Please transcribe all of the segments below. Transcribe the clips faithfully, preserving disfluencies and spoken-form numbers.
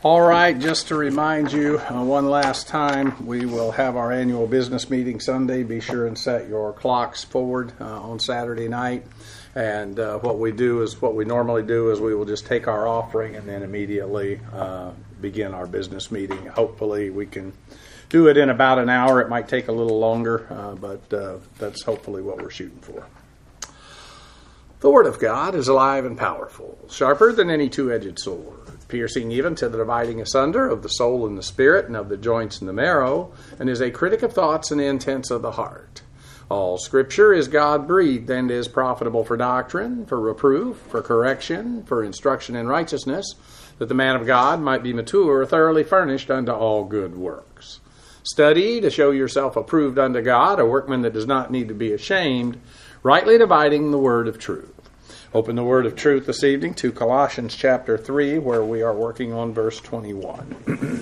All right, just to remind you uh, one last time, we will have our annual business meeting Sunday. Be sure and set your clocks forward uh, on Saturday night. And uh, what we do is, what we normally do is we will just take our offering and then immediately uh, begin our business meeting. Hopefully we can do it in about an hour. It might take a little longer, uh, but uh, that's hopefully what we're shooting for. The Word of God is alive and powerful, sharper than any two-edged sword, piercing even to the dividing asunder of the soul and the spirit and of the joints and the marrow, and is a critic of thoughts and intents of the heart. All Scripture is God-breathed and is profitable for doctrine, for reproof, for correction, for instruction in righteousness, that the man of God might be mature, thoroughly furnished unto all good works. Study to show yourself approved unto God, a workman that does not need to be ashamed, rightly dividing the word of truth. Open the word of truth this evening to Colossians chapter three, where we are working on verse twenty-one.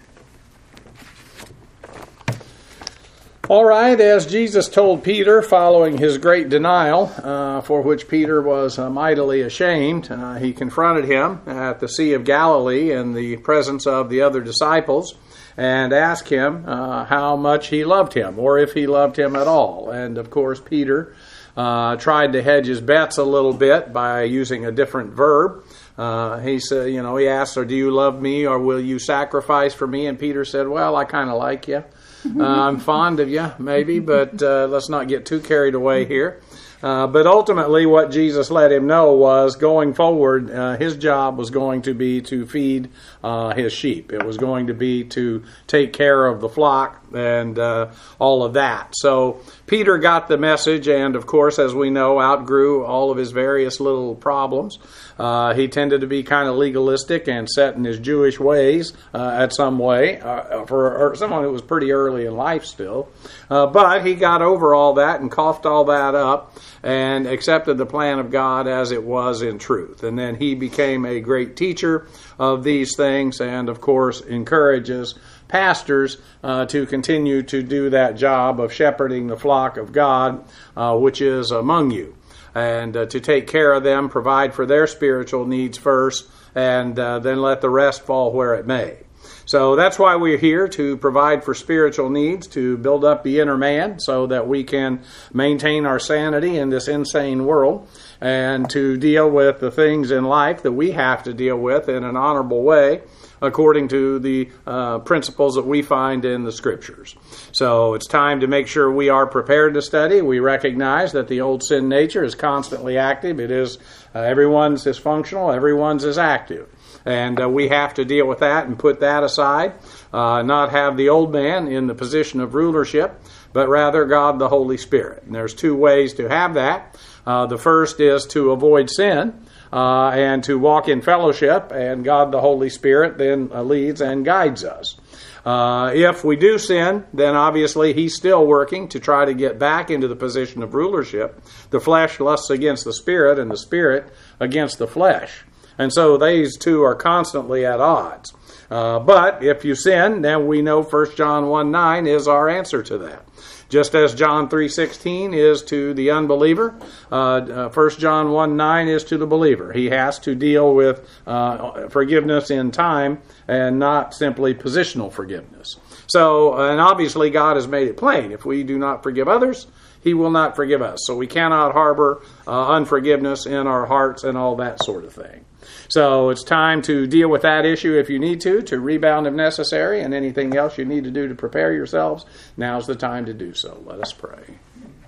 All right, as Jesus told Peter following his great denial, uh, for which Peter was uh, mightily ashamed, uh, he confronted him at the Sea of Galilee in the presence of the other disciples and asked him uh, how much he loved him, or if he loved him at all. And of course, Peter uh, tried to hedge his bets a little bit by using a different verb. Uh, he said, you know, he asked, "Or do you love me, or will you sacrifice for me?" And Peter said, "Well, I kind of like you. Uh, I'm fond of you, maybe, but uh, let's not get too carried away here." Uh, but ultimately, what Jesus let him know was, going forward, uh, his job was going to be to feed uh, his sheep. It was going to be to take care of the flock and uh, all of that. So Peter got the message, and of course, as we know, outgrew all of his various little problems. Uh, he tended to be kind of legalistic and set in his Jewish ways uh, at some way, uh, for someone who was pretty early in life still. Uh, but he got over all that and coughed all that up and accepted the plan of God as it was in truth. And then he became a great teacher of these things and, of course, encourages pastors uh, to continue to do that job of shepherding the flock of God, uh, which is among you. And uh, to take care of them, provide for their spiritual needs first, and uh, then let the rest fall where it may. So that's why we're here, to provide for spiritual needs, to build up the inner man so that we can maintain our sanity in this insane world, and to deal with the things in life that we have to deal with in an honorable way, according to the uh, principles that we find in the Scriptures. So it's time to make sure we are prepared to study. We recognize that the old sin nature is constantly active. It is, uh, everyone's is functional, everyone's is active. And uh, we have to deal with that and put that aside, uh, not have the old man in the position of rulership, but rather God the Holy Spirit. And there's two ways to have that. Uh, the first is to avoid sin, Uh, and to walk in fellowship, and God the Holy Spirit then uh, leads and guides us. Uh, if we do sin, then obviously He's still working to try to get back into the position of rulership. The flesh lusts against the Spirit, and the Spirit against the flesh. And so these two are constantly at odds. Uh, but if you sin, then we know First John one nine is our answer to that. Just as John three sixteen is to the unbeliever, uh, First John one nine is to the believer. He has to deal with uh, forgiveness in time and not simply positional forgiveness. So, and obviously God has made it plain. If we do not forgive others, He will not forgive us. So we cannot harbor uh, unforgiveness in our hearts and all that sort of thing. So it's time to deal with that issue if you need to, to rebound if necessary, and anything else you need to do to prepare yourselves, now's the time to do so. Let us pray.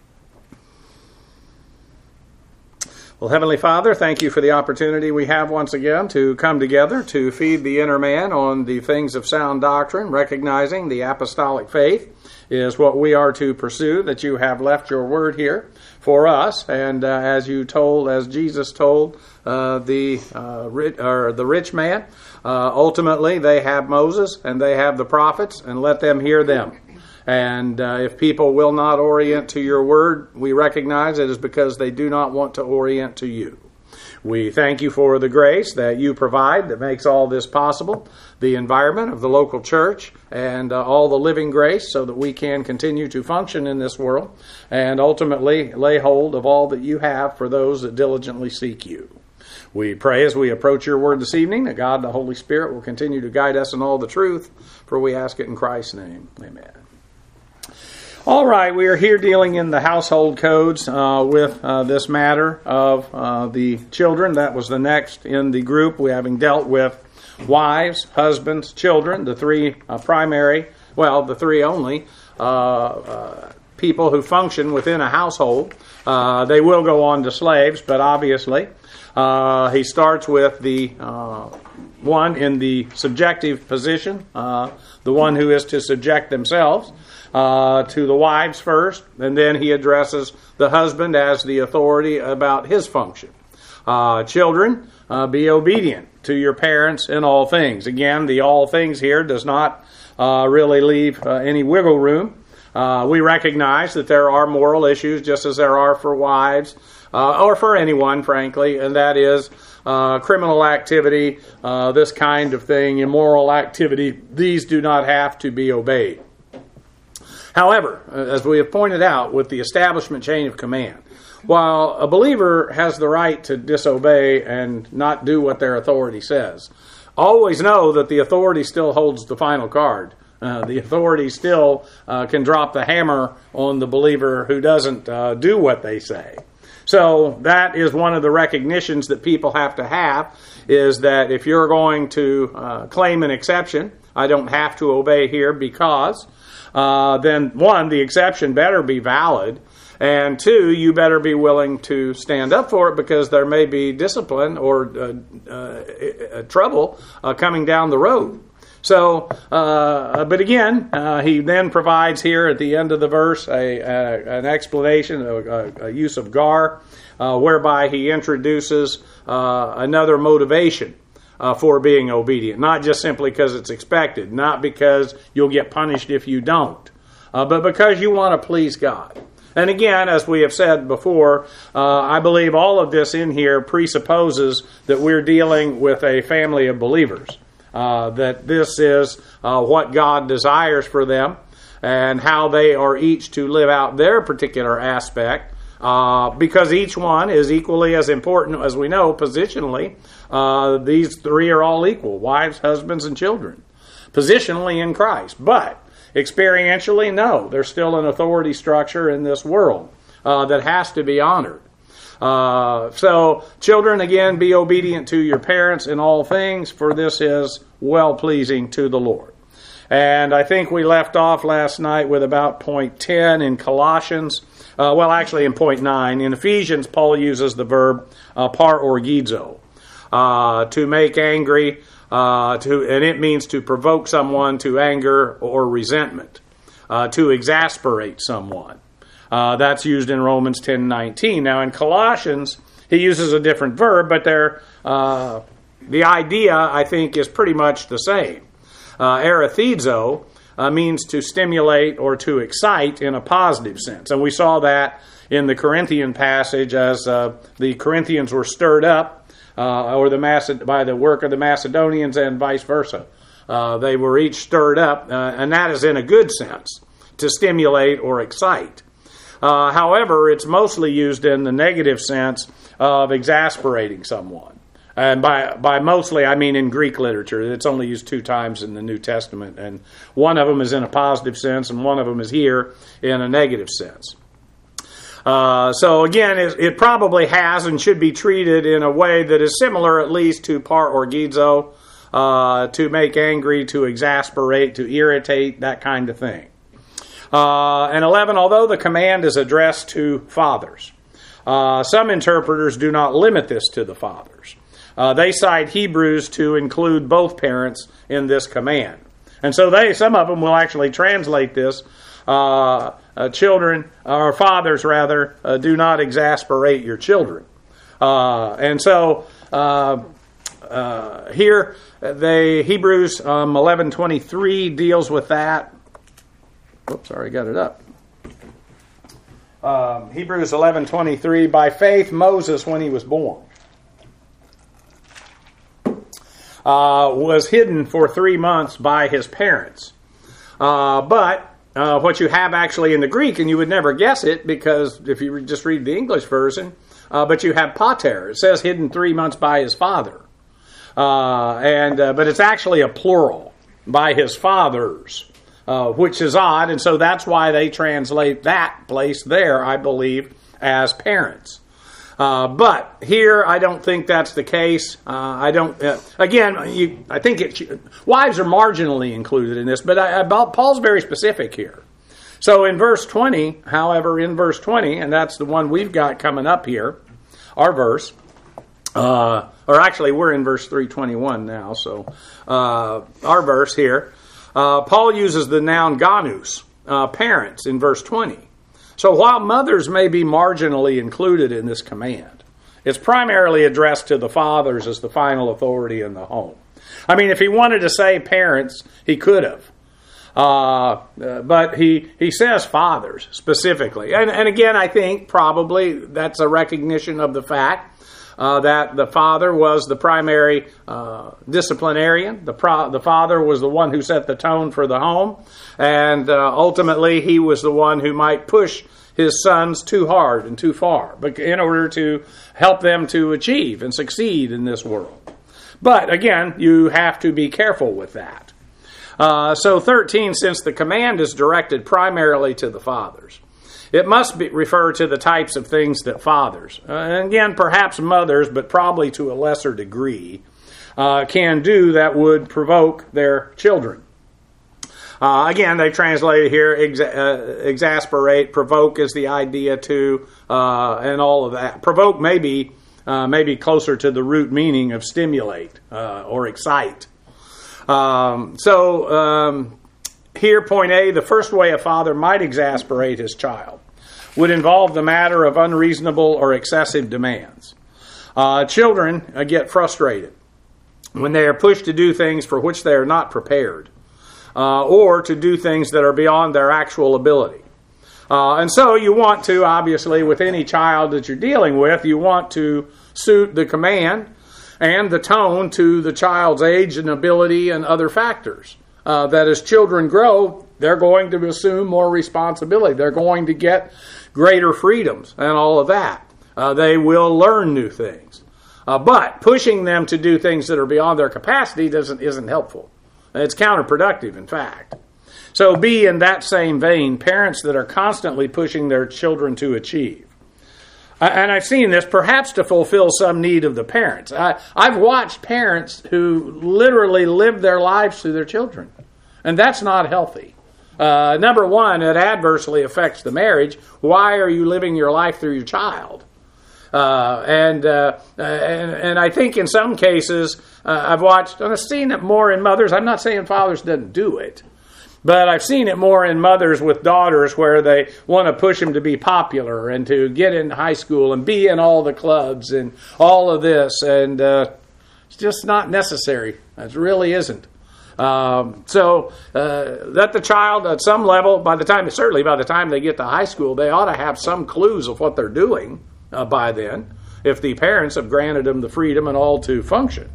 Well, Heavenly Father, thank you for the opportunity we have once again to come together to feed the inner man on the things of sound doctrine, recognizing the apostolic faith is what we are to pursue, that you have left your word here for us. And uh, as you told, as Jesus told uh, the uh, rich, or the rich man, uh, ultimately they have Moses and they have the prophets, and let them hear them. And uh, if people will not orient to your word, we recognize it is because they do not want to orient to you. We thank you for the grace that you provide that makes all this possible, the environment of the local church, and uh, all the living grace so that we can continue to function in this world and ultimately lay hold of all that you have for those that diligently seek you. We pray as we approach your word this evening that God, the Holy Spirit, will continue to guide us in all the truth, for we ask it in Christ's name. Amen. All right, we are here dealing in the household codes uh, with uh, this matter of uh, the children. That was the next in the group. We having dealt with wives, husbands, children, the three uh, primary, well, the three only uh, uh, people who function within a household. Uh, they will go on to slaves, but obviously uh, he starts with the uh, one in the subjective position, uh, the one who is to subject themselves uh, to the wives first, and then he addresses the husband as the authority about his function. Uh, children, uh, be obedient to your parents in all things. Again, the all things here does not uh, really leave uh, any wiggle room. Uh, we recognize that there are moral issues just as there are for wives uh, or for anyone, frankly, and that is uh, criminal activity, uh, this kind of thing, immoral activity. These do not have to be obeyed. However, as we have pointed out with the establishment chain of command, while a believer has the right to disobey and not do what their authority says, always know that the authority still holds the final card. Uh, the authority still uh, can drop the hammer on the believer who doesn't uh, do what they say. So that is one of the recognitions that people have to have, is that if you're going to uh, claim an exception, I don't have to obey here because, uh, then one, the exception better be valid, and two, you better be willing to stand up for it because there may be discipline or uh, uh, uh, trouble uh, coming down the road. So, uh, but again, uh, he then provides here at the end of the verse a, a an explanation, a, a, a use of gar, uh, whereby he introduces uh, another motivation uh, for being obedient. Not just simply because it's expected, not because you'll get punished if you don't, uh, but because you want to please God. And again, as we have said before, uh, I believe all of this in here presupposes that we're dealing with a family of believers. Uh, that this is uh, what God desires for them and how they are each to live out their particular aspect, uh, because each one is equally as important, as we know, positionally. Uh, these three are all equal, wives, husbands, and children, positionally in Christ. But experientially, no, there's still an authority structure in this world uh, that has to be honored. Uh, so, children, again, be obedient to your parents in all things, for this is well-pleasing to the Lord. And I think we left off last night with about point ten in Colossians. Uh, well, actually in point nine. In Ephesians, Paul uses the verb uh, par orgizo, uh, to make angry, uh, to, and it means to provoke someone to anger or resentment, uh, to exasperate someone. Uh, that's used in Romans ten nineteen. Now, in Colossians, he uses a different verb, but they're, uh, the idea, I think, is pretty much the same. Uh, erethizo uh, means to stimulate or to excite in a positive sense. And we saw that in the Corinthian passage as uh, the Corinthians were stirred up uh, or the Maced- by the work of the Macedonians and vice versa. Uh, they were each stirred up, uh, and that is in a good sense, to stimulate or excite. Uh, however, it's mostly used in the negative sense of exasperating someone. And by by mostly, I mean in Greek literature. It's only used two times in the New Testament. And one of them is in a positive sense, and one of them is here in a negative sense. Uh, so again, it, it probably has and should be treated in a way that is similar at least to par orgizo, uh, to make angry, to exasperate, to irritate, that kind of thing. Uh, and eleven, although the command is addressed to fathers, uh, some interpreters do not limit this to the fathers. Uh, they cite Hebrews to include both parents in this command. And so they, some of them will actually translate this, uh, uh, children, or fathers rather, uh, do not exasperate your children. Uh, and so uh, uh, here, they Hebrews um, eleven twenty-three deals with that. Oops, sorry, I got it up. Um, Hebrews eleven twenty-three, by faith Moses, when he was born, uh, was hidden for three months by his parents. Uh, but uh, what you have actually in the Greek, and you would never guess it, because if you just read the English version, uh, but you have pater. It says hidden three months by his father. Uh, and uh, But it's actually a plural, by his fathers, uh, which is odd. And so that's why they translate that place there, I believe, as parents. Uh, but here, I don't think that's the case. Uh, I don't. Uh, again, you, I think it, wives are marginally included in this, but I, I, Paul's very specific here. So in verse twenty, however, in verse twenty, and that's the one we've got coming up here, our verse, uh, or actually we're in verse three twenty-one now. So uh, our verse here, uh, Paul uses the noun ganus, uh, parents, in verse twenty. So while mothers may be marginally included in this command, it's primarily addressed to the fathers as the final authority in the home. I mean, if he wanted to say parents, he could have. Uh, uh, but he, he says fathers specifically. And, and again, I think probably that's a recognition of the fact uh, that the father was the primary uh, disciplinarian. The, pro- the father was the one who set the tone for the home. And uh, ultimately, he was the one who might push his sons too hard and too far in order to help them to achieve and succeed in this world. But again, you have to be careful with that. Uh, so thirteen, since the command is directed primarily to the fathers, it must be, refer to the types of things that fathers, uh, and again, perhaps mothers, but probably to a lesser degree, uh, can do that would provoke their children. Uh, again, they translated here, exa- uh, exasperate, provoke is the idea too, uh, and all of that. Provoke may be, uh, maybe closer to the root meaning of stimulate uh, or excite. Um, so um, here, point A, the first way a father might exasperate his child would involve the matter of unreasonable or excessive demands. Uh, children uh, get frustrated when they are pushed to do things for which they are not prepared. Uh, or to do things that are beyond their actual ability. Uh, and so you want to, obviously, with any child that you're dealing with, you want to suit the command and the tone to the child's age and ability and other factors. Uh, that as children grow, they're going to assume more responsibility. They're going to get greater freedoms and all of that. Uh, they will learn new things. Uh, but pushing them to do things that are beyond their capacity doesn't isn't helpful. It's counterproductive, in fact. So B, in that same vein, parents that are constantly pushing their children to achieve. And I've seen this perhaps to fulfill some need of the parents. I, I've watched parents who literally live their lives through their children. And that's not healthy. Uh, number one, it adversely affects the marriage. Why are you living your life through your child? Uh, and, uh, and and I think in some cases, uh, I've watched, and I've seen it more in mothers. I'm not saying fathers doesn't do it, but I've seen it more in mothers with daughters where they want to push them to be popular and to get in high school and be in all the clubs and all of this. And uh, it's just not necessary. It really isn't. Um, so uh, that the child at some level, by the time, certainly by the time they get to high school, they ought to have some clues of what they're doing. Uh, by then, if the parents have granted them the freedom and all to function.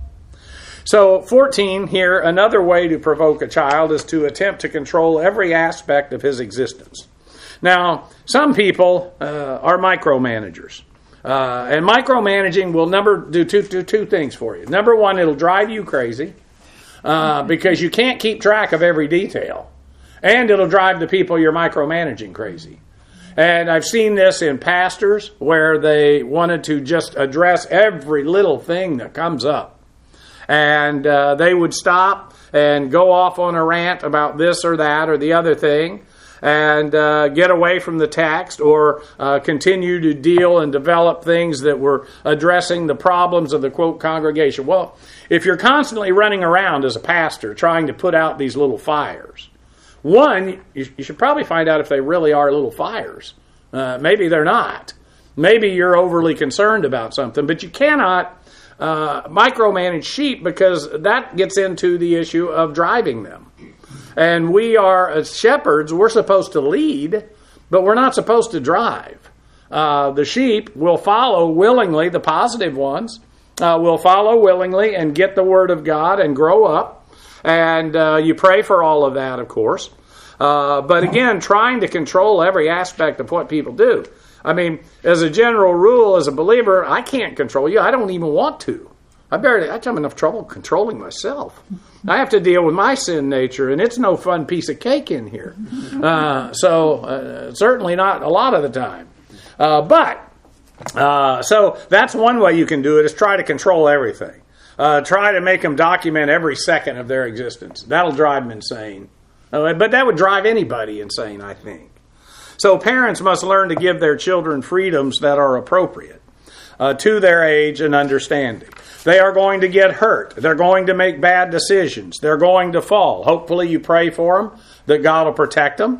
So fourteen here, another way to provoke a child is to attempt to control every aspect of his existence. Now, some people uh, are micromanagers. Uh, and micromanaging will number do two, do two things for you. Number one, it'll drive you crazy uh, because you can't keep track of every detail. And it'll drive the people you're micromanaging crazy. And I've seen this in pastors where they wanted to just address every little thing that comes up. And uh, they would stop and go off on a rant about this or that or the other thing and uh, get away from the text or uh, continue to deal and develop things that were addressing the problems of the, quote, congregation. Well, if you're constantly running around as a pastor trying to put out these little fires, one, you, you should probably find out if they really are little fires. Uh, maybe they're not. Maybe you're overly concerned about something, but you cannot uh, micromanage sheep because that gets into the issue of driving them. And we are, as shepherds, we're supposed to lead, but we're not supposed to drive. Uh, the sheep will follow willingly, the positive ones, uh, will follow willingly and get the Word of God and grow up. And uh, you pray for all of that, of course. Uh, but again, trying to control every aspect of what people do. I mean, as a general rule, as a believer, I can't control you. I don't even want to. I barely, I have enough trouble controlling myself. I have to deal with my sin nature, and it's no fun piece of cake in here. Uh, so uh, certainly not a lot of the time. Uh, but, uh, so that's one way you can do it, is try to control everything. Uh, try to make them document every second of their existence. That'll drive them insane. Uh, but that would drive anybody insane, I think. So parents must learn to give their children freedoms that are appropriate uh, to their age and understanding. They are going to get hurt. They're going to make bad decisions. They're going to fall. Hopefully you pray for them, that God will protect them.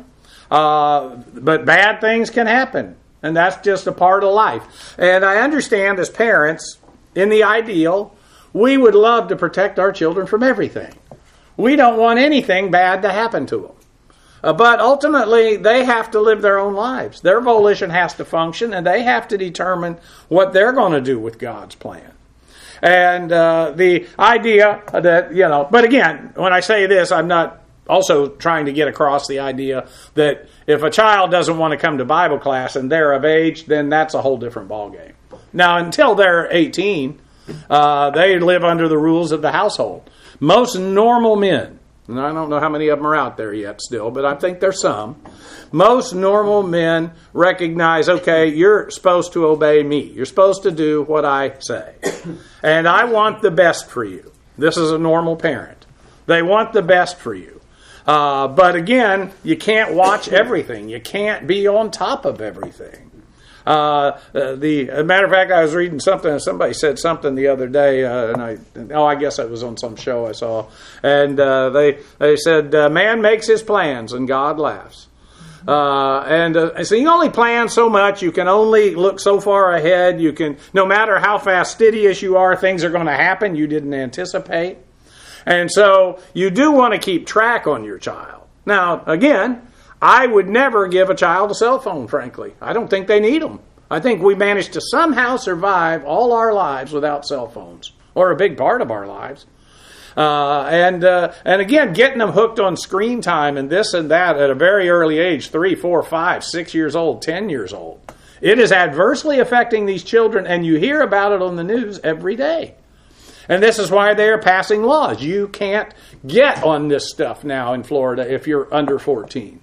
Uh, but bad things can happen, and that's just a part of life. And I understand as parents, in the ideal, we would love to protect our children from everything. We don't want anything bad to happen to them. Uh, but ultimately, they have to live their own lives. Their volition has to function, and they have to determine what they're going to do with God's plan. And uh, the idea that, you know, but again, when I say this, I'm not also trying to get across the idea that if a child doesn't want to come to Bible class and they're of age, then that's a whole different ballgame. Now, until they're eighteen, uh, they live under the rules of the household. Most normal men, and I don't know how many of them are out there yet still, but I think there's some. Most normal men recognize, okay, you're supposed to obey me. You're supposed to do what I say. And I want the best for you. This is a normal parent. They want the best for you. Uh, but again, you can't watch everything. You can't be on top of everything. Uh, the as a matter of fact, I was reading something. Somebody said something the other day, uh, and I oh, I guess it was on some show I saw, and uh, they they said, uh, "Man makes his plans, and God laughs." Uh, and uh, so you only plan so much. You can only look so far ahead. You can, no matter how fastidious you are, things are going to happen you didn't anticipate, and so you do want to keep track on your child. Now, again, I would never give a child a cell phone, frankly. I don't think they need them. I think we managed to somehow survive all our lives without cell phones, or a big part of our lives. Uh, and uh, and again, getting them hooked on screen time and this and that at a very early age, three, four, five, six years old, ten years old. It is adversely affecting these children, and you hear about it on the news every day. And this is why they are passing laws. You can't get on this stuff now in Florida if you're under fourteen.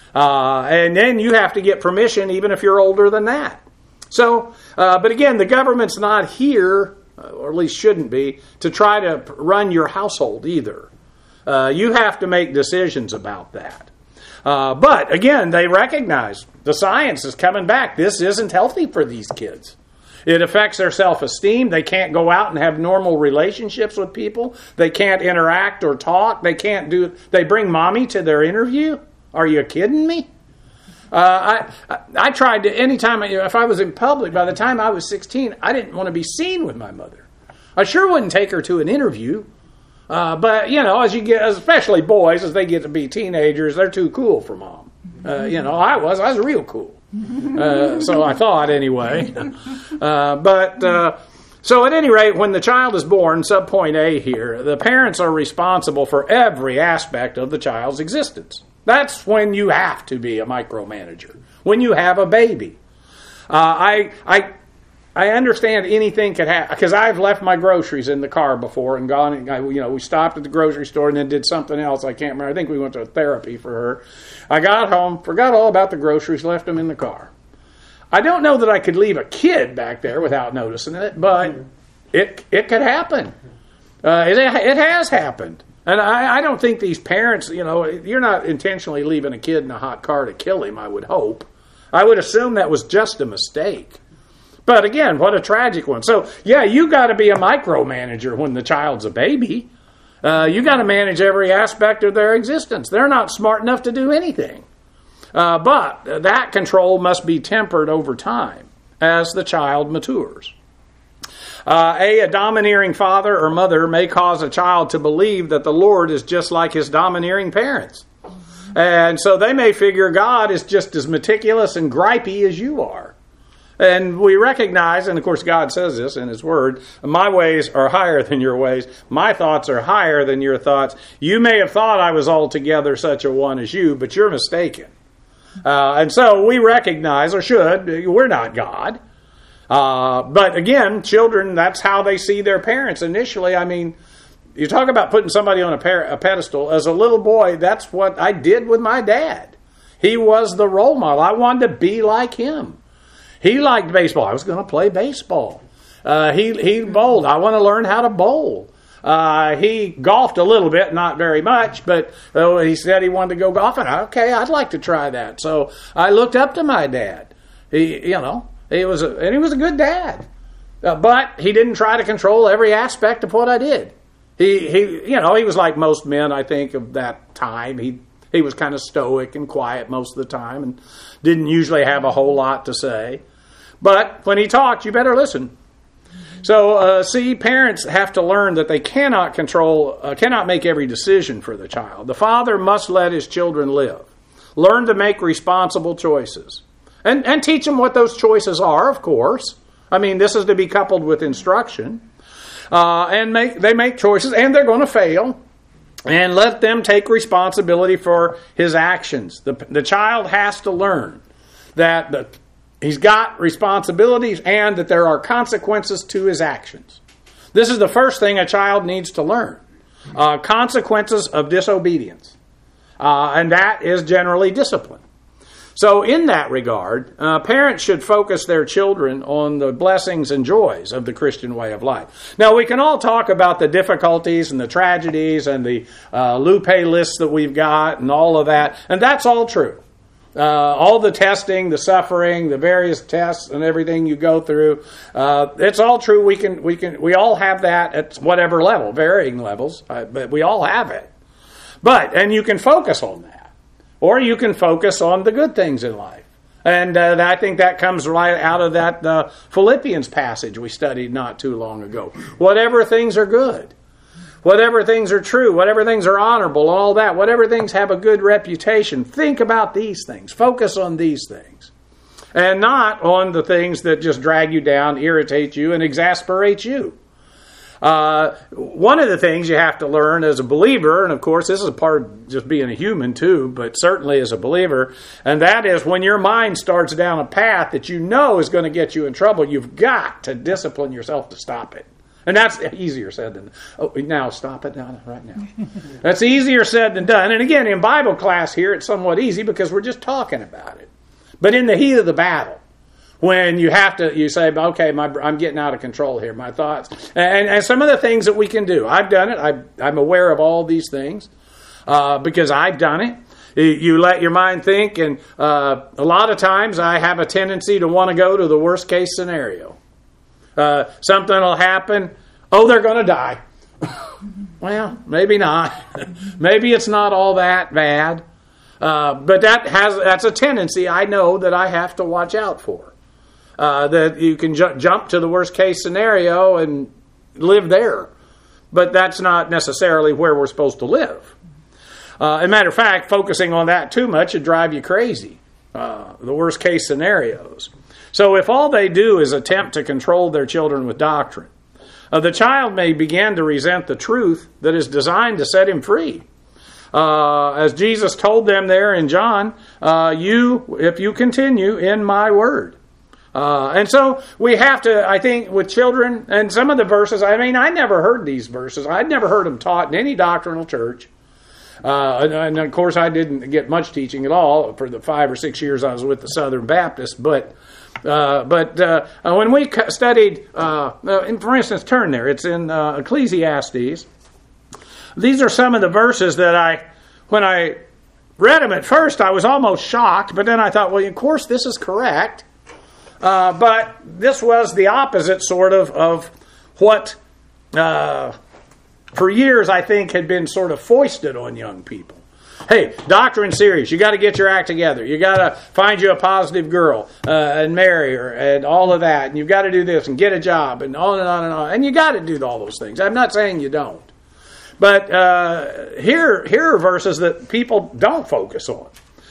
Uh, and then you have to get permission even if you're older than that. So, uh, but again, the government's not here, or at least shouldn't be, to try to run your household either. Uh, you have to make decisions about that. Uh, but again, they recognize the science is coming back. This isn't healthy for these kids. It affects their self-esteem. They can't go out and have normal relationships with people. They can't interact or talk. They can't do. They bring mommy to their interview. Are you kidding me? Uh, I, I I tried to, anytime, if I was in public, by the time I was sixteen, I didn't want to be seen with my mother. I sure wouldn't take her to an interview. Uh, but, you know, as you get, especially boys, as they get to be teenagers, they're too cool for mom. Uh, you know, I was, I was real cool. Uh, so I thought anyway. Uh, but, uh, so at any rate, when the child is born, subpoint A here, the parents are responsible for every aspect of the child's existence. That's when you have to be a micromanager. When you have a baby. Uh, I I I understand anything could happen, because I've left my groceries in the car before and gone, and I, you know, we stopped at the grocery store and then did something else. I can't remember. I think we went to therapy for her. I got home, forgot all about the groceries, left them in the car. I don't know that I could leave a kid back there without noticing it, but it it could happen. Uh, it, it has happened. And I, I don't think these parents, you know, you're not intentionally leaving a kid in a hot car to kill him, I would hope. I would assume that was just a mistake. But again, what a tragic one. So, yeah, you got to be a micromanager when the child's a baby. Uh, you got to manage every aspect of their existence. They're not smart enough to do anything. Uh, but that control must be tempered over time as the child matures. Uh, a, a domineering father or mother may cause a child to believe that the Lord is just like his domineering parents. And so they may figure God is just as meticulous and gripey as you are. And we recognize, and of course God says this in His Word, my ways are higher than your ways. My thoughts are higher than your thoughts. You may have thought I was altogether such a one as you, but you're mistaken. Uh, and so we recognize, or should, we're not God. Uh, but again, children, that's how they see their parents initially. I mean, you talk about putting somebody on a, par- a pedestal. As a little boy, that's what I did with my dad. He was the role model. I wanted to be like him. He liked baseball. I was going to play baseball. Uh, he he bowled. I want to learn how to bowl. Uh, he golfed a little bit, not very much, but uh, he said he wanted to go golfing. Okay, I'd like to try that. So I looked up to my dad. He, you know, he was a, and he was a good dad, uh, but he didn't try to control every aspect of what I did. He he, you know, he was like most men, I think, of that time. He he was kind of stoic and quiet most of the time, and didn't usually have a whole lot to say. But when he talked, you better listen. So, uh, see, parents have to learn that they cannot control, uh, cannot make every decision for the child. The father must let his children live. Learn to make responsible choices. And, and teach them what those choices are, of course. I mean, this is to be coupled with instruction. Uh, and make, they make choices, and they're going to fail. And let them take responsibility for his actions. The, the child has to learn that the he's got responsibilities and that there are consequences to his actions. This is the first thing a child needs to learn. Uh, consequences of disobedience. Uh, and that is generally discipline. So in that regard, uh, parents should focus their children on the blessings and joys of the Christian way of life. Now, we can all talk about the difficulties and the tragedies and the uh, Lupe lists that we've got and all of that, and that's all true. Uh, all the testing, the suffering, the various tests and everything you go through, uh, it's all true. We can, we can, we all have that at whatever level, varying levels, uh, but we all have it. But, and you can focus on that. Or you can focus on the good things in life. And uh, I think that comes right out of that uh, Philippians passage we studied not too long ago. Whatever things are good. Whatever things are true, whatever things are honorable, all that, whatever things have a good reputation, think about these things. Focus on these things. And not on the things that just drag you down, irritate you, and exasperate you. Uh, one of the things you have to learn as a believer, and of course this is a part of just being a human too, but certainly as a believer, and that is when your mind starts down a path that you know is going to get you in trouble, you've got to discipline yourself to stop it. And that's easier said than, oh, now stop it now, right now. That's easier said than done. And again, in Bible class here, it's somewhat easy because we're just talking about it. But in the heat of the battle, when you have to, you say, okay, my, I'm getting out of control here, my thoughts. And, and some of the things that we can do. I've done it. I, I'm aware of all these things uh, because I've done it. You let your mind think, and uh, a lot of times I have a tendency to want to go to the worst case scenario. Uh, something will happen. Oh, they're going to die. Well, maybe not. Maybe it's not all that bad. Uh, but that has that's a tendency I know that I have to watch out for. Uh, that you can ju- jump to the worst case scenario and live there. But that's not necessarily where we're supposed to live. Uh, as a matter of fact, focusing on that too much would drive you crazy. Uh, the worst case scenarios. So if all they do is attempt to control their children with doctrine, uh, the child may begin to resent the truth that is designed to set him free. Uh, as Jesus told them there in John, uh, you, if you continue in my word. Uh, and so we have to, I think, with children, and some of the verses, I mean, I never heard these verses. I'd never heard them taught in any doctrinal church. Uh, and, and of course, I didn't get much teaching at all for the five or six years I was with the Southern Baptist. But uh, but uh, when we studied, uh, for instance, turn there. It's in uh, Ecclesiastes. These are some of the verses that I, when I read them at first, I was almost shocked. But then I thought, well, of course, this is correct. Uh, but this was the opposite sort of of what, uh, for years, I think, had been sort of foisted on young people. Hey, doctrine serious. You got to get your act together. You got to find you a positive girl uh, and marry her and all of that. And you've got to do this and get a job and on and on and on. And you got to do all those things. I'm not saying you don't. But uh, here, here are verses that people don't focus on.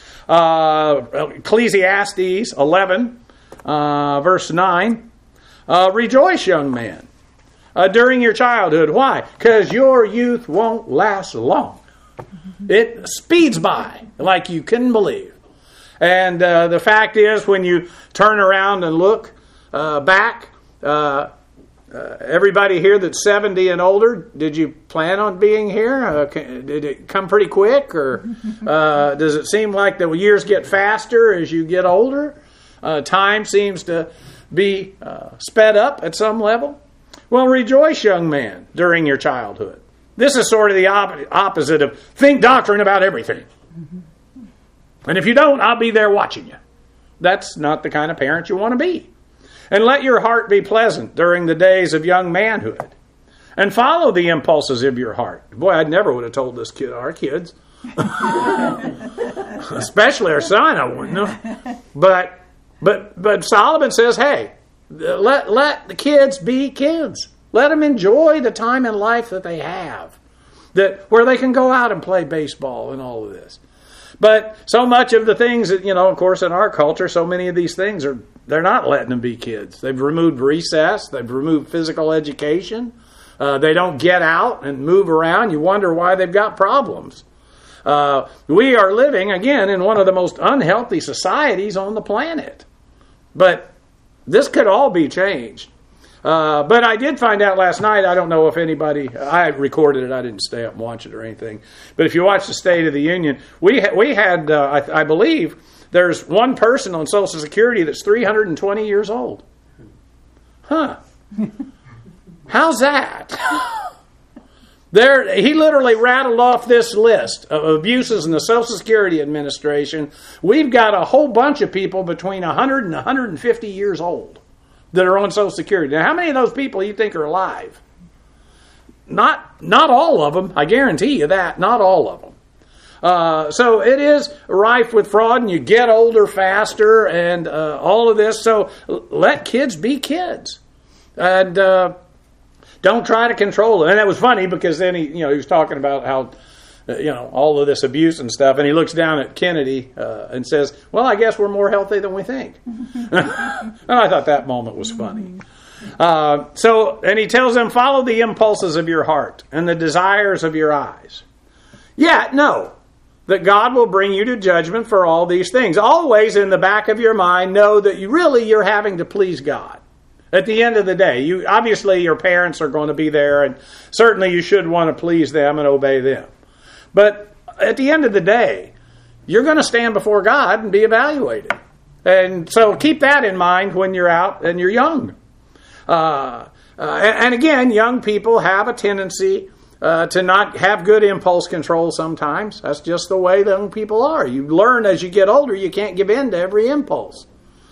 Uh, Ecclesiastes eleven, uh, verse nine. Uh, Rejoice, young man, uh, during your childhood. Why? Because your youth won't last long. It speeds by like you couldn't believe. And uh, the fact is, when you turn around and look uh, back, uh, uh, everybody here that's seventy and older, did you plan on being here? Uh, did it come pretty quick? Or uh, does it seem like the years get faster as you get older? Uh, time seems to be uh, sped up at some level. Well, rejoice, young man, during your childhood. This is sort of the op- opposite of think doctrine about everything. And if you don't, I'll be there watching you. That's not the kind of parent you want to be. And let your heart be pleasant during the days of young manhood. And follow the impulses of your heart. Boy, I never would have told this kid, our kids. Especially our son, I wouldn't have. But, but, but Solomon says, hey, let, let the kids be kids. Let them enjoy the time in life that they have. That, where they can go out and play baseball and all of this. But so much of the things that, you know, of course, in our culture, so many of these things are, they're not letting them be kids. They've removed recess. They've removed physical education. Uh, they don't get out and move around. You wonder why they've got problems. Uh, we are living, again, in one of the most unhealthy societies on the planet. But this could all be changed. Uh, but I did find out last night, I don't know if anybody, I recorded it, I didn't stay up and watch it or anything. But if you watch the State of the Union, we, ha- we had, uh, I, I believe, there's one person on Social Security that's three hundred twenty years old. Huh. How's that? There, he literally rattled off this list of abuses in the Social Security Administration. We've got a whole bunch of people between one hundred and one hundred fifty years old that are on Social Security. Now, how many of those people do you think are alive? Not, not all of them. I guarantee you that. Not all of them. Uh, so it is rife with fraud, and you get older faster, and uh, all of this. So let kids be kids, and uh, don't try to control them. And that was funny because then he, you know, he was talking about how, uh, you know, all of this abuse and stuff, and he looks down at Kennedy uh, and says, "Well, I guess we're more healthy than we think." And I thought that moment was funny. Uh, so, and he tells them, "Follow the impulses of your heart and the desires of your eyes." Yeah, no. That God will bring you to judgment for all these things. Always in the back of your mind, know that you really you're having to please God. At the end of the day, you obviously your parents are going to be there, and certainly you should want to please them and obey them. But at the end of the day, you're going to stand before God and be evaluated. And so keep that in mind when you're out and you're young. Uh, uh, and, and again, young people have a tendency Uh, to not have good impulse control sometimes. That's just the way young people are. You learn as you get older, you can't give in to every impulse.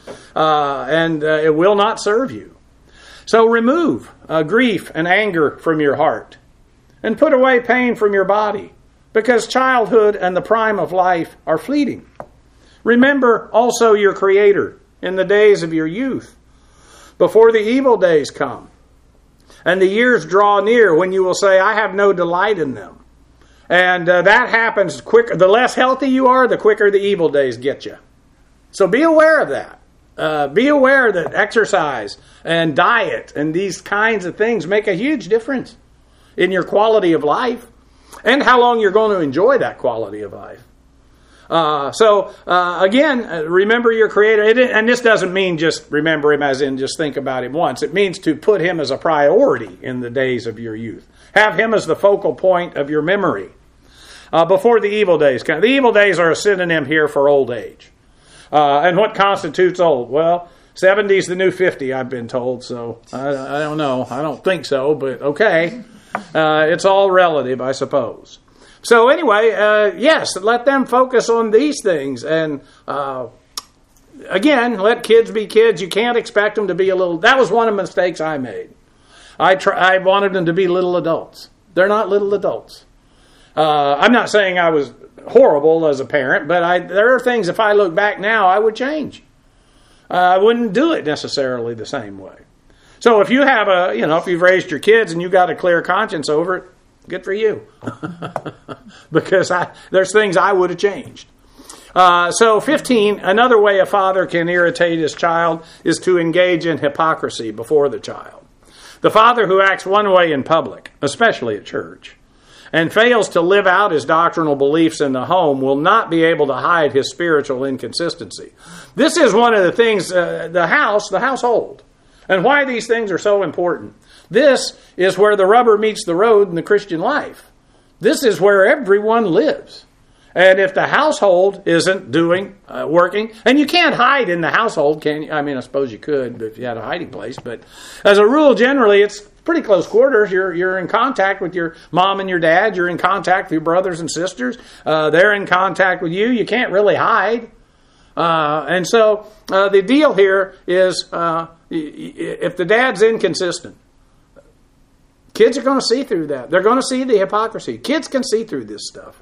Uh, and uh, it will not serve you. So remove uh, grief and anger from your heart. And put away pain from your body. Because childhood and the prime of life are fleeting. Remember also your Creator in the days of your youth, before the evil days come. And the years draw near when you will say, I have no delight in them. And uh, that happens quicker. The less healthy you are, the quicker the evil days get you. So be aware of that. Uh, be aware that exercise and diet and these kinds of things make a huge difference in your quality of life and how long you're going to enjoy that quality of life. Uh, so, uh, again, remember your Creator. It, and this doesn't mean just remember Him as in just think about Him once. It means to put Him as a priority in the days of your youth. Have Him as the focal point of your memory uh, before the evil days come. The evil days are a synonym here for old age. Uh, and what constitutes old? Well, seventy is the new fifty, I've been told. So, I, I don't know. I don't think so, but okay. Uh, it's all relative, I suppose. So anyway, uh, yes, let them focus on these things. And uh, again, let kids be kids. You can't expect them to be a little... That was one of the mistakes I made. I, try, I wanted them to be little adults. They're not little adults. Uh, I'm not saying I was horrible as a parent, but I, there are things, if I look back now, I would change. Uh, I wouldn't do it necessarily the same way. So if you have a, you know, if you've raised your kids and you've got a clear conscience over it, good for you. Because I, there's things I would have changed. Uh, so fifteen, another way a father can irritate his child is to engage in hypocrisy before the child. The father who acts one way in public, especially at church, and fails to live out his doctrinal beliefs in the home will not be able to hide his spiritual inconsistency. This is one of the things, uh, the house, the household, and why these things are so important. This is where the rubber meets the road in the Christian life. This is where everyone lives. And if the household isn't doing, uh, working, and you can't hide in the household, can you? I mean, I suppose you could if you had a hiding place, but as a rule, generally, it's pretty close quarters. You're you're in contact with your mom and your dad. You're in contact with your brothers and sisters. Uh, they're in contact with you. You can't really hide. Uh, and so uh, the deal here is uh, if the dad's inconsistent, kids are going to see through that. They're going to see the hypocrisy. Kids can see through this stuff.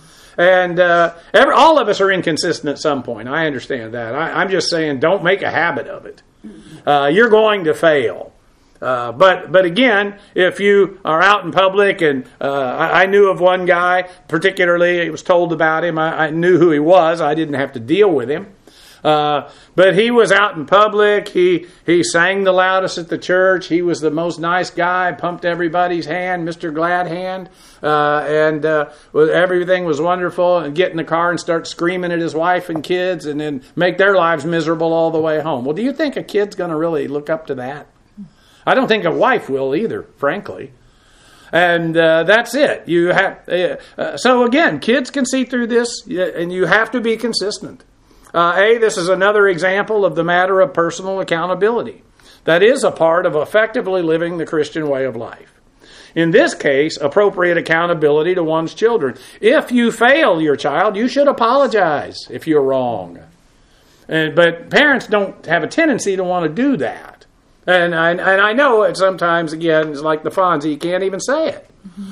And uh, every, all of us are inconsistent at some point. I understand that. I, I'm just saying don't make a habit of it. Uh, you're going to fail. Uh, but but again, if you are out in public, and uh, I, I knew of one guy, particularly, it was told about him. I, I knew who he was. I didn't have to deal with him. Uh, but he was out in public. He he sang the loudest at the church. He was the most nice guy, pumped everybody's hand, Mister Glad Hand. Uh, and uh, everything was wonderful. And get in the car and start screaming at his wife and kids and then make their lives miserable all the way home. Well, do you think a kid's going to really look up to that? I don't think a wife will either, frankly. And uh, that's it. You have uh, so again, kids can see through this, and you have to be consistent. Uh, A, this is another example of the matter of personal accountability. That is a part of effectively living the Christian way of life. In this case, appropriate accountability to one's children. If you fail your child, you should apologize if you're wrong. And, but parents don't have a tendency to want to do that. And I, and I know it sometimes, again, it's like the Fonzie, you can't even say it.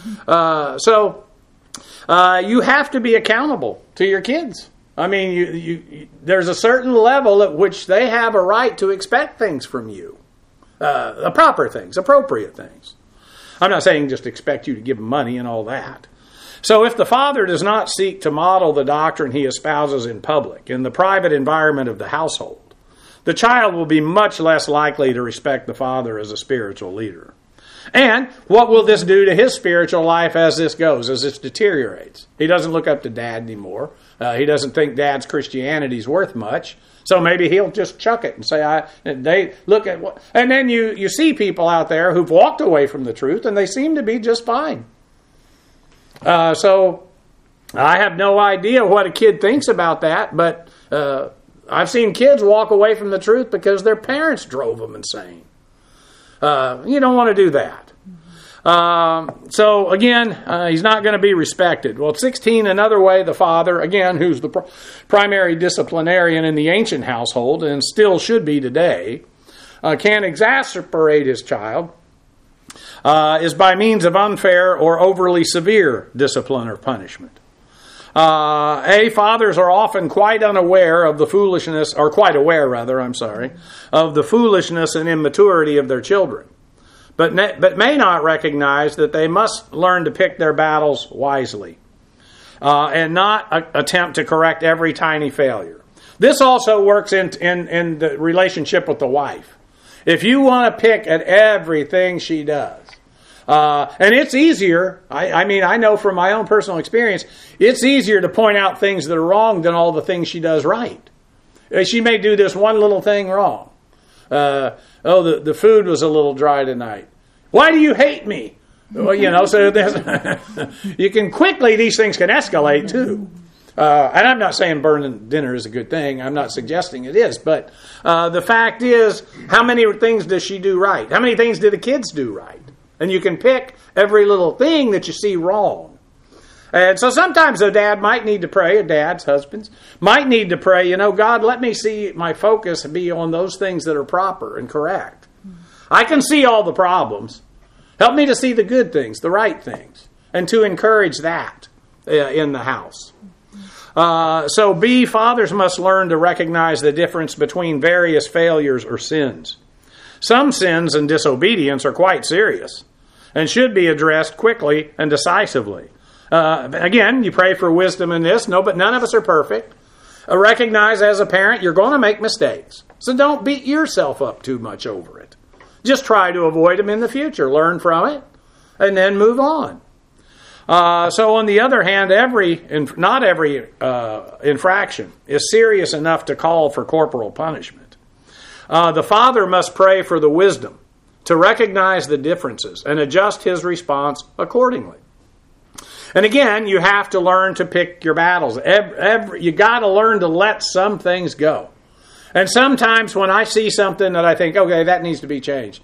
Uh, so uh, you have to be accountable to your kids. I mean, you, you, there's a certain level at which they have a right to expect things from you. Uh, proper things, appropriate things. I'm not saying just expect you to give them money and all that. So if the father does not seek to model the doctrine he espouses in public, in the private environment of the household, the child will be much less likely to respect the father as a spiritual leader. And what will this do to his spiritual life as this goes, as this deteriorates? He doesn't look up to dad anymore. Uh, he doesn't think dad's Christianity is worth much. So maybe he'll just chuck it and say, I, they look at what, and then you, you see people out there who've walked away from the truth and they seem to be just fine. Uh, so I have no idea what a kid thinks about that, but uh, I've seen kids walk away from the truth because their parents drove them insane. Uh, you don't want to do that. Um, so again, uh, he's not going to be respected. Well, sixteen, another way the father, again, who's the pr- primary disciplinarian in the ancient household and still should be today, uh, can exasperate his child uh, is by means of unfair or overly severe discipline or punishment. Uh, A, fathers are often quite unaware of the foolishness, or quite aware, rather, I'm sorry, of the foolishness and immaturity of their children, but, ne- but may not recognize that they must learn to pick their battles wisely uh, and not a- attempt to correct every tiny failure. This also works in, in, in the relationship with the wife. If you want to pick at everything she does, Uh, and it's easier, I, I mean, I know from my own personal experience, it's easier to point out things that are wrong than all the things she does right. She may do this one little thing wrong. Uh, oh, the, the food was a little dry tonight. Why do you hate me? Well, you know, so you can quickly, these things can escalate too. Uh, and I'm not saying burning dinner is a good thing. I'm not suggesting it is. But uh, the fact is, how many things does she do right? How many things do the kids do right? And you can pick every little thing that you see wrong. And so sometimes a dad might need to pray, a dad's, husbands, might need to pray, you know, God, let me see my focus be on those things that are proper and correct. I can see all the problems. Help me to see the good things, the right things, and to encourage that uh, in the house. Uh, so B, fathers must learn to recognize the difference between various failures or sins. Some sins and disobedience are quite serious and should be addressed quickly and decisively. Uh, again, you pray for wisdom in this. No, but none of us are perfect. Uh, recognize as a parent you're going to make mistakes. So don't beat yourself up too much over it. Just try to avoid them in the future. Learn from it and then move on. Uh, so on the other hand, every not every uh, infraction is serious enough to call for corporal punishment. Uh, the father must pray for the wisdom to recognize the differences and adjust his response accordingly. And again, you have to learn to pick your battles. Every, every, you got to learn to let some things go. And sometimes when I see something that I think, okay, that needs to be changed,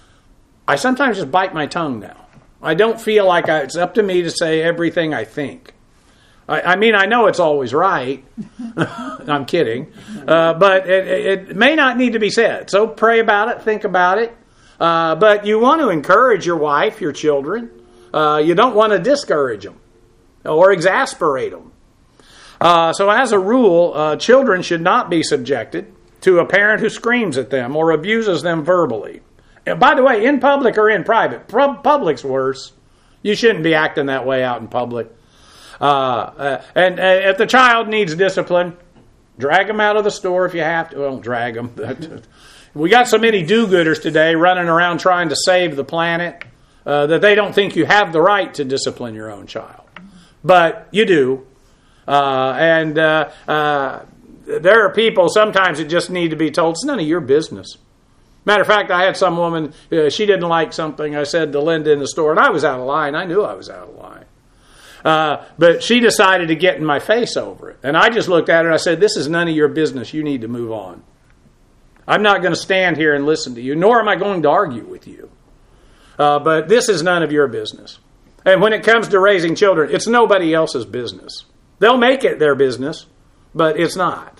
I sometimes just bite my tongue now. I don't feel like I, it's up to me to say everything I think. I, I mean, I know it's always right. I'm kidding. Uh, but it, it may not need to be said. So pray about it, think about it. Uh, but you want to encourage your wife, your children. Uh, you don't want to discourage them or exasperate them. Uh, so as a rule, uh, children should not be subjected to a parent who screams at them or abuses them verbally. And by the way, in public or in private, public's worse. You shouldn't be acting that way out in public. Uh, uh, and uh, if the child needs discipline, drag them out of the store if you have to. Well, drag them. We got so many do-gooders today running around trying to save the planet uh, that they don't think you have the right to discipline your own child. But you do. Uh, and uh, uh, there are people sometimes that just need to be told, it's none of your business. Matter of fact, I had some woman, uh, she didn't like something I said to Linda in the store, and I was out of line. I knew I was out of line. Uh, but she decided to get in my face over it. And I just looked at her and I said, this is none of your business. You need to move on. I'm not going to stand here and listen to you, nor am I going to argue with you. Uh, but this is none of your business. And when it comes to raising children, it's nobody else's business. They'll make it their business, but it's not.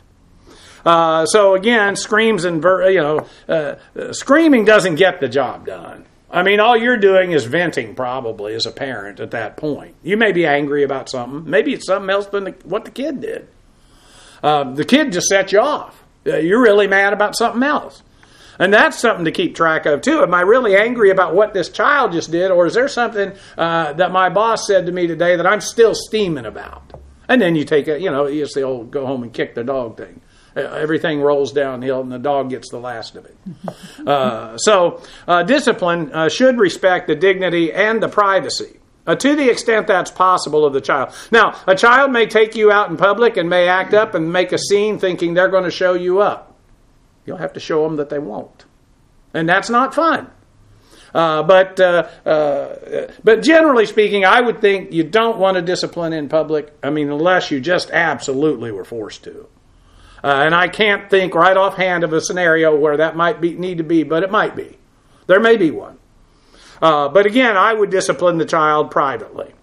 Uh, so again, screams and ver- you know, uh, uh, screaming doesn't get the job done. I mean, all you're doing is venting, probably, as a parent at that point. You may be angry about something. Maybe it's something else than the, what the kid did. Uh, the kid just set you off. Uh, you're really mad about something else. And that's something to keep track of, too. Am I really angry about what this child just did, or is there something uh, that my boss said to me today that I'm still steaming about? And then you take a, you know, it's the old go home and kick the dog thing. Everything rolls downhill and the dog gets the last of it. Uh, so uh, discipline uh, should respect the dignity and the privacy uh, to the extent that's possible of the child. Now, a child may take you out in public and may act up and make a scene thinking they're going to show you up. You'll have to show them that they won't. And that's not fun. Uh, but uh, uh, but generally speaking, I would think you don't want to discipline in public. I mean, unless you just absolutely were forced to. Uh, and I can't think right offhand of a scenario where that might be need to be, but it might be. There may be one. Uh, but again, I would discipline the child privately.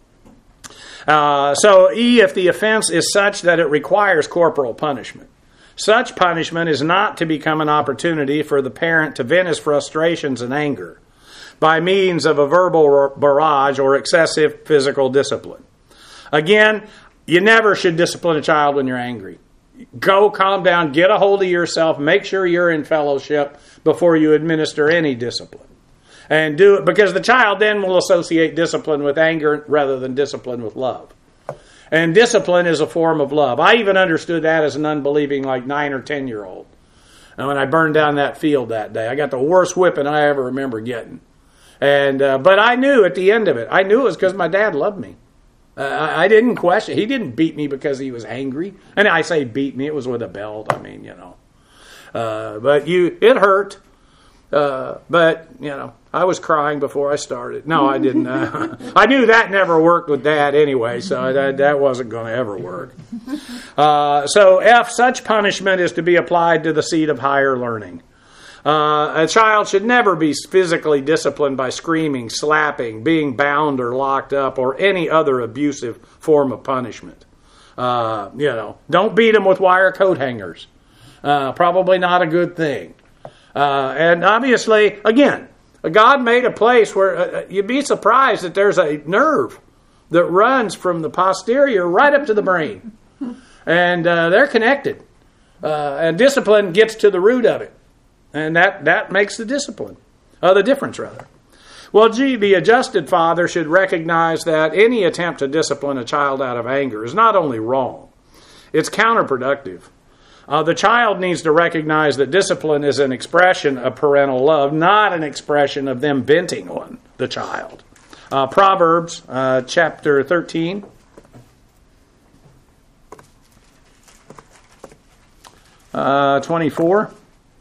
Uh, so E, if the offense is such that it requires corporal punishment. Such punishment is not to become an opportunity for the parent to vent his frustrations and anger by means of a verbal barrage or excessive physical discipline. Again, you never should discipline a child when you're angry. Go, calm down, get a hold of yourself, make sure you're in fellowship before you administer any discipline. And do it because the child then will associate discipline with anger rather than discipline with love. And discipline is a form of love. I even understood that as an unbelieving like nine or ten year old. And when I burned down that field that day, I got the worst whipping I ever remember getting. And uh, but I knew at the end of it, I knew it was because my dad loved me. Uh, I, I didn't question. He didn't beat me because he was angry. And I say beat me, it was with a belt. I mean, you know. Uh, but you, it hurt. Uh, but, you know, I was crying before I started. No, I didn't. Uh, I knew that never worked with Dad anyway, so that, that wasn't going to ever work. Uh, so F, such punishment is to be applied to the seat of higher learning. Uh, a child should never be physically disciplined by screaming, slapping, being bound or locked up, or any other abusive form of punishment. Uh, you know, don't beat them with wire coat hangers. Uh, probably not a good thing. Uh, and obviously, again, God made a place where uh, you'd be surprised that there's a nerve that runs from the posterior right up to the brain. And uh, they're connected. Uh, and discipline gets to the root of it. And that, that makes the discipline, uh, the difference rather. Well, gee, the adjusted father should recognize that any attempt to discipline a child out of anger is not only wrong, it's counterproductive. Uh, the child needs to recognize that discipline is an expression of parental love, not an expression of them venting on the child. Uh, Proverbs uh, chapter thirteen. Uh, twenty-four.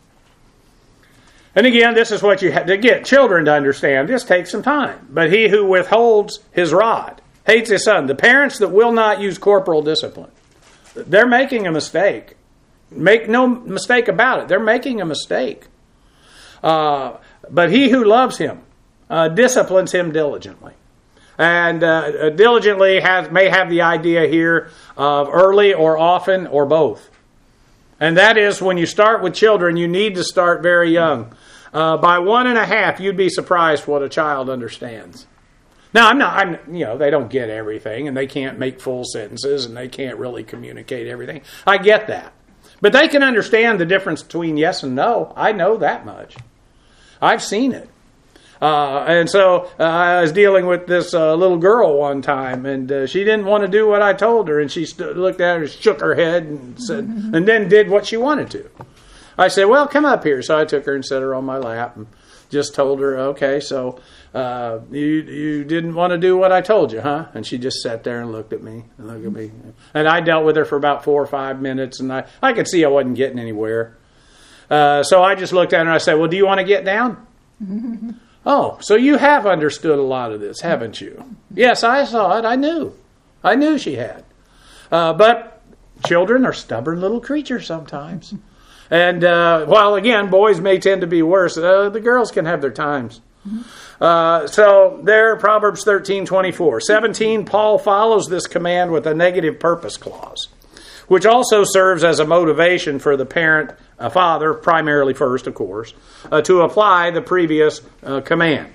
And again, this is what you have to get children to understand. This takes some time. But he who withholds his rod hates his son. The parents that will not use corporal discipline, they're making a mistake. Make no mistake about it. They're making a mistake. Uh, but he who loves him uh, disciplines him diligently. And uh, diligently has, may have the idea here of early or often or both. And that is, when you start with children, you need to start very young. Uh, by one and a half, you'd be surprised what a child understands. Now, I'm not, I'm, you know, they don't get everything, and they can't make full sentences, and they can't really communicate everything. I get that. But they can understand the difference between yes and no. I know that much. I've seen it. Uh, and so uh, I was dealing with this uh, little girl one time, and uh, she didn't want to do what I told her, and she st- looked at her, shook her head, and said, and then did what she wanted to. I said, well, come up here. So I took her and set her on my lap and just told her, okay, so uh, you you didn't want to do what I told you, huh? And she just sat there and looked at me and looked at me. And I dealt with her for about four or five minutes, and I, I could see I wasn't getting anywhere. Uh, so I just looked at her and I said, well, do you want to get down? Oh, so you have understood a lot of this, haven't you? Yes, I saw it. I knew. I knew she had. Uh, but children are stubborn little creatures sometimes. And uh, while, again, boys may tend to be worse, uh, the girls can have their times. Uh, so there, Proverbs thirteen twenty-four. seventeen, Paul follows this command with a negative purpose clause, which also serves as a motivation for the parent, a father, primarily first, of course, uh, to apply the previous uh, command.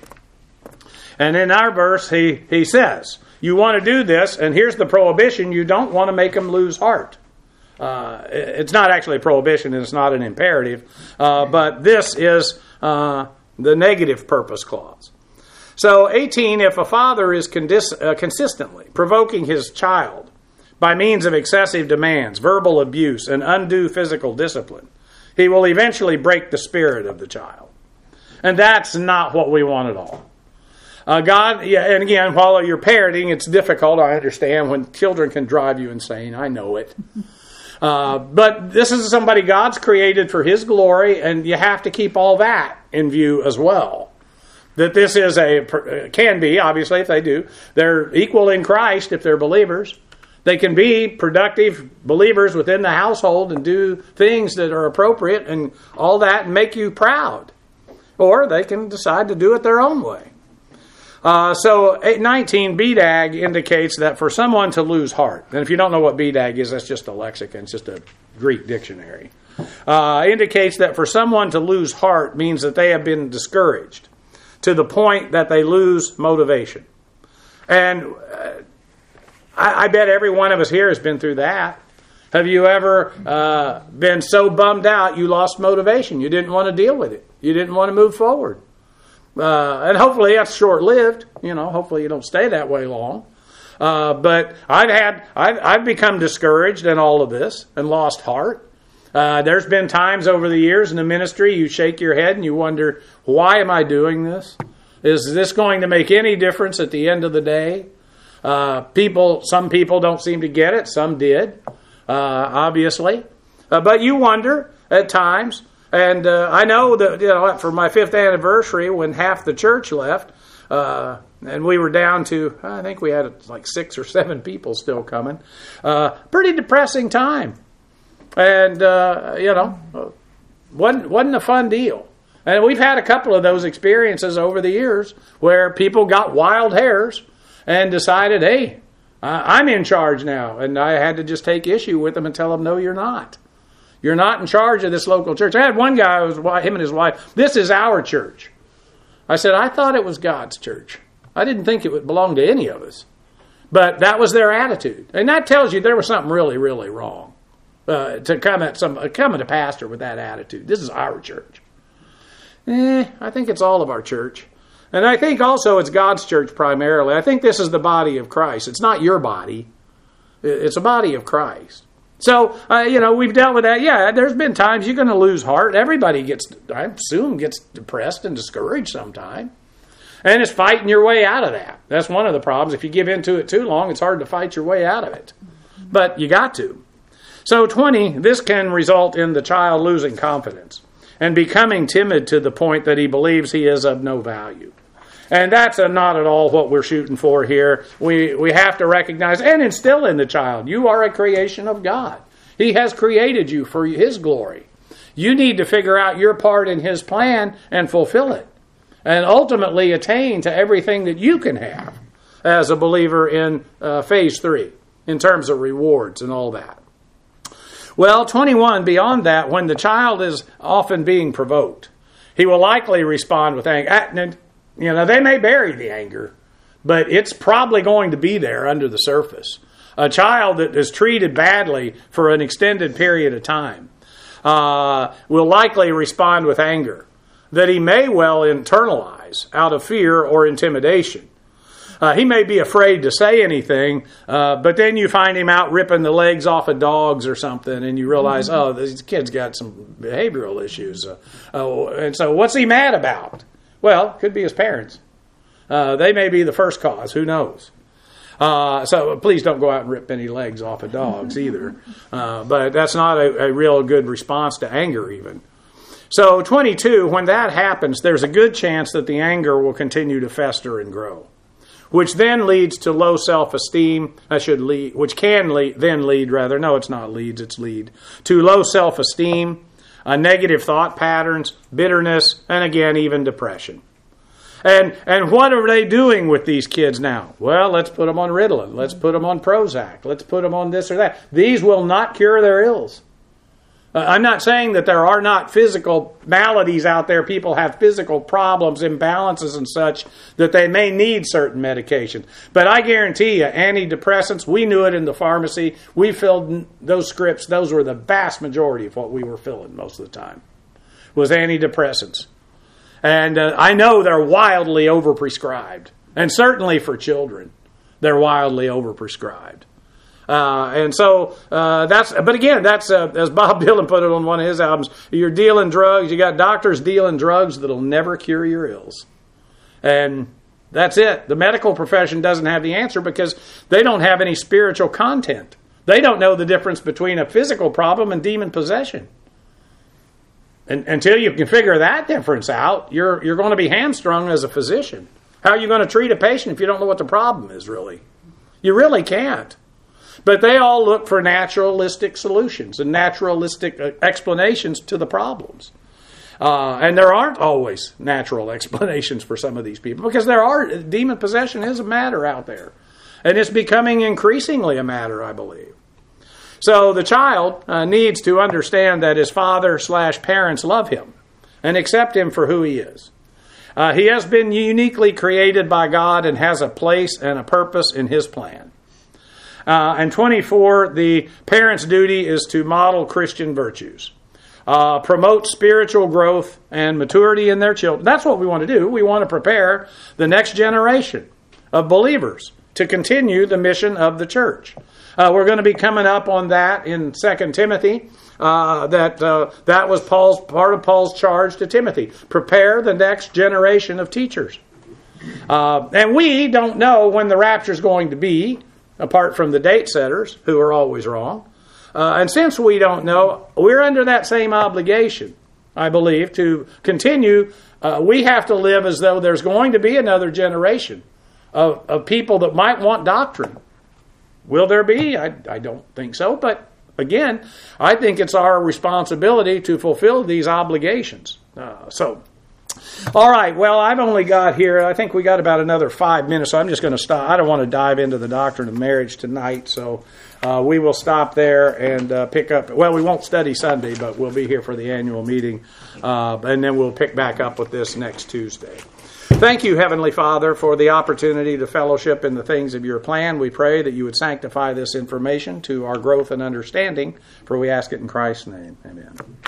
And in our verse, he, he says, you want to do this, and here's the prohibition, you don't want to make them lose heart. Uh, it's not actually a prohibition, and it's not an imperative, uh, but this is uh, the negative purpose clause. So eighteen, if a father is condis- uh, consistently provoking his child by means of excessive demands, verbal abuse, and undue physical discipline, he will eventually break the spirit of the child. And that's not what we want at all. Uh, God, yeah, and again, while you're parenting, it's difficult, I understand, when children can drive you insane. I know it. Uh, but this is somebody God's created for His glory, and you have to keep all that in view as well. That this is a, can be, obviously, if they do. They're equal in Christ if they're believers. They can be productive believers within the household and do things that are appropriate and all that and make you proud. Or they can decide to do it their own way. Uh, so nineteen, B D A G indicates that for someone to lose heart, and if you don't know what B D A G is, that's just a lexicon, it's just a Greek dictionary, uh, indicates that for someone to lose heart means that they have been discouraged to the point that they lose motivation. And uh, I, I bet every one of us here has been through that. Have you ever uh, been so bummed out you lost motivation? You didn't want to deal with it. You didn't want to move forward. Uh, and hopefully that's short-lived. You know, hopefully you don't stay that way long. Uh, but I've had, I've, I've become discouraged in all of this and lost heart. Uh, there's been times over the years in the ministry you shake your head and you wonder, why am I doing this? Is this going to make any difference at the end of the day? Uh, people, some people don't seem to get it. Some did, uh, obviously. Uh, but you wonder at times. And uh, I know that, you know, for my fifth anniversary, when half the church left, uh, and we were down to, I think we had like six or seven people still coming. Uh, pretty depressing time. And, uh, you know, wasn't, wasn't a fun deal. And we've had a couple of those experiences over the years where people got wild hairs and decided, hey, I'm in charge now. And I had to just take issue with them and tell them, no, you're not. You're not in charge of this local church. I had one guy, was him and his wife, this is our church. I said, I thought it was God's church. I didn't think it would belong to any of us. But that was their attitude. And that tells you there was something really, really wrong. Uh, to come at some come at a pastor with that attitude. This is our church. Eh, I think it's all of our church. And I think also it's God's church primarily. I think this is the body of Christ. It's not your body. It's a body of Christ. So, uh, you know, we've dealt with that. Yeah, there's been times you're going to lose heart. Everybody gets, I assume, gets depressed and discouraged sometime. And it's fighting your way out of that. That's one of the problems. If you give into it too long, it's hard to fight your way out of it. But you got to. So twenty, this can result in the child losing confidence and becoming timid to the point that he believes he is of no value. And that's a, not at all what we're shooting for here. We, we have to recognize and instill in the child, you are a creation of God. He has created you for His glory. You need to figure out your part in His plan and fulfill it. And ultimately attain to everything that you can have as a believer in uh, phase three, in terms of rewards and all that. Well, twenty-one, beyond that, when the child is often being provoked, he will likely respond with anger. You know, they may bury the anger, but it's probably going to be there under the surface. A child that is treated badly for an extended period of time uh, will likely respond with anger that he may well internalize out of fear or intimidation. Uh, he may be afraid to say anything, uh, but then you find him out ripping the legs off of dogs or something, and you realize, mm-hmm. oh, this kid's got some behavioral issues. Uh, uh, and so what's he mad about? Well, could be his parents. Uh, they may be the first cause. Who knows? Uh, so please don't go out and rip any legs off of dogs either. Uh, but that's not a, a real good response to anger even. So twenty-two, when that happens, there's a good chance that the anger will continue to fester and grow, which then leads to low self-esteem. I should lead, which can lead, then lead rather. No, it's not leads, it's lead to low self-esteem, uh, negative thought patterns, bitterness, and again, even depression. And and what are they doing with these kids now? Well, let's put them on Ritalin. Let's put them on Prozac. Let's put them on this or that. These will not cure their ills. Uh, I'm not saying that there are not physical maladies out there. People have physical problems, imbalances and such, that they may need certain medication. But I guarantee you, antidepressants, we knew it in the pharmacy. We filled those scripts. Those were the vast majority of what we were filling most of the time, was antidepressants. And uh, I know they're wildly overprescribed. And certainly for children, they're wildly overprescribed. Uh, and so uh, that's, but again, that's uh, as Bob Dylan put it on one of his albums. You're dealing drugs. You got doctors dealing drugs that'll never cure your ills, and that's it. The medical profession doesn't have the answer because they don't have any spiritual content. They don't know the difference between a physical problem and demon possession. And until you can figure that difference out, you're you're going to be hamstrung as a physician. How are you going to treat a patient if you don't know what the problem is? Really, you really can't. But they all look for naturalistic solutions and naturalistic explanations to the problems. Uh, and there aren't always natural explanations for some of these people because there are demon possession is a matter out there. And it's becoming increasingly a matter, I believe. So the child uh, needs to understand that his father slash parents love him and accept him for who he is. Uh, he has been uniquely created by God and has a place and a purpose in His plan. Uh, and twenty-four, the parent's duty is to model Christian virtues, uh, promote spiritual growth and maturity in their children. That's what we want to do. We want to prepare the next generation of believers to continue the mission of the church. Uh, we're going to be coming up on that in Second Timothy. Uh, that uh, that was Paul's part of Paul's charge to Timothy: prepare the next generation of teachers. Uh, and we don't know when the rapture is going to be, apart from the date setters, who are always wrong. Uh, and since we don't know, we're under that same obligation, I believe, to continue. Uh, we have to live as though there's going to be another generation of, of people that might want doctrine. Will there be? I, I don't think so. But again, I think it's our responsibility to fulfill these obligations. Uh, so... All right, well, I've only got here, I think we got about another five minutes, so I'm just going to stop. I don't want to dive into the doctrine of marriage tonight, so uh, we will stop there and uh, pick up. Well, we won't study Sunday, but we'll be here for the annual meeting, uh, and then we'll pick back up with this next Tuesday. Thank you, Heavenly Father, for the opportunity to fellowship in the things of your plan. We pray that you would sanctify this information to our growth and understanding, for we ask it in Christ's name. Amen.